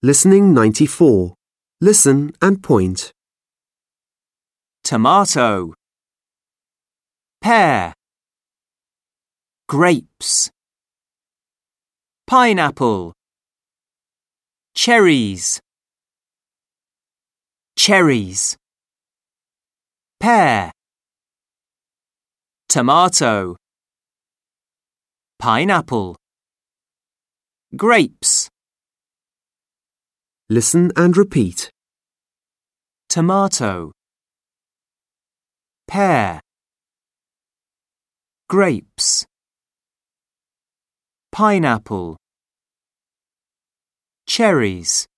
Listening 94. Listen and point. Tomato, pear, grapes, pineapple, cherries, cherries, pear, tomato, pineapple, grapes. Listen and repeat. Tomato, pear, grapes, pineapple, cherries.